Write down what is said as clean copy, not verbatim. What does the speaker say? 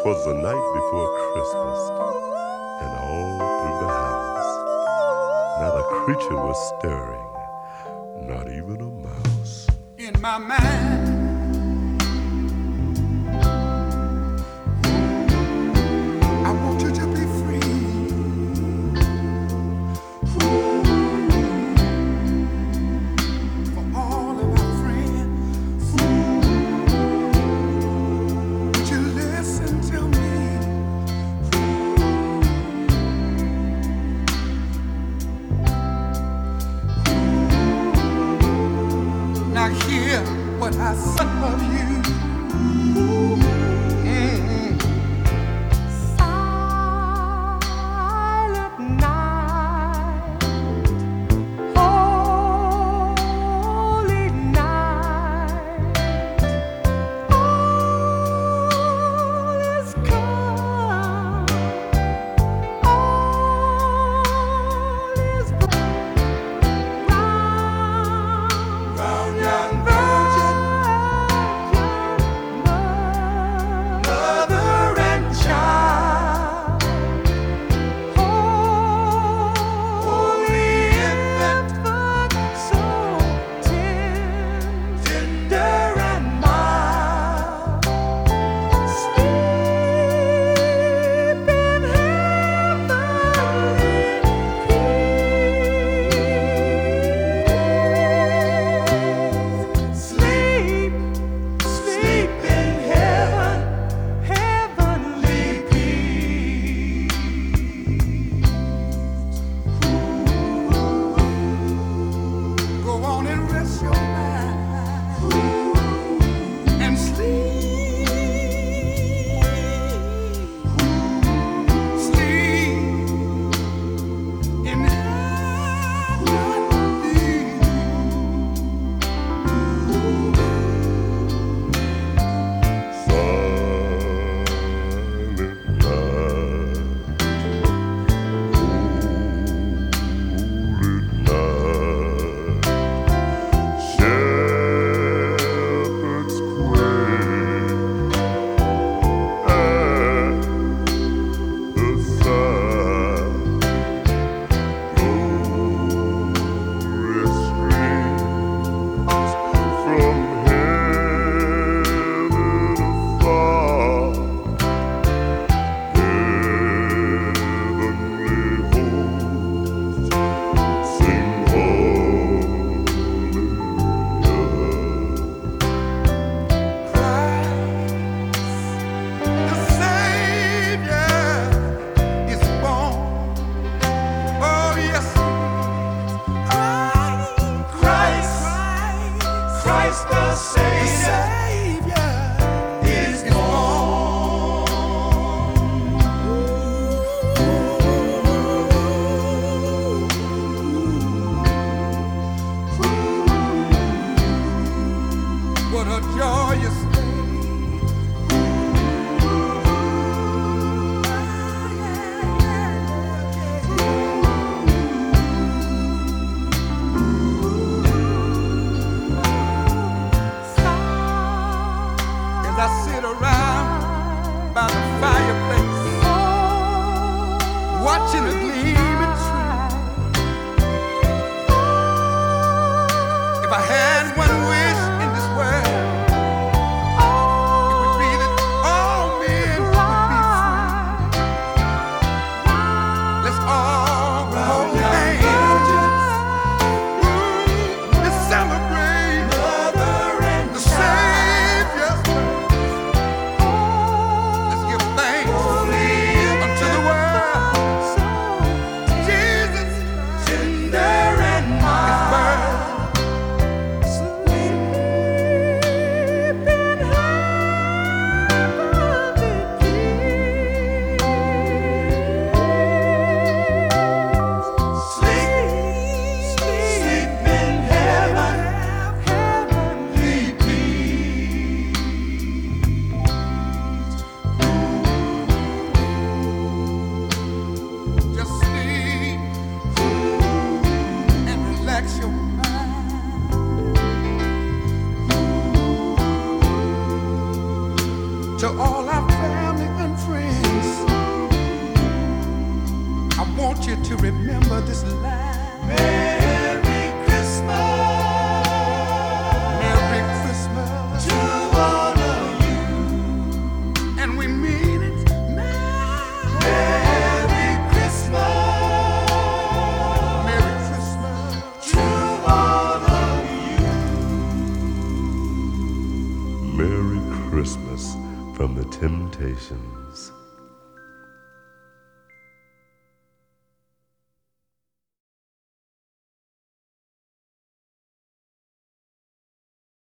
'Twas the night before Christmas, and all through the house not a creature was stirring, not even a mouse. In my mind, I want you to be free. For all of our friends, would you listen to me? Now hear what I say of you. Silent night, holy night, all is calm, all is bright. Round young virgin, mother and child, holy infant, so tender and mild, sleep in heavenly peace. Sleep, sleep in heaven, heavenly peace. Go on and rest your mind and sleep. Sleep in Shepherds quake at the sound, glorious streams from heaven afar, heavenly hosts sing the Savior is born. Oh yes, Christ the Savior is born. What a joyous as I sit around by the fireplace, watching a gleaming tree. If I had one wish in this world, it would be that all men would be free. Let's all hold hands. Let's celebrate the Savior's birth. Let's give thanks unto the world want you to remember this line. Merry Christmas. Merry Christmas to all of you. And we mean it now. Merry Christmas. Merry Christmas to all of you. Merry Christmas from the Temptations.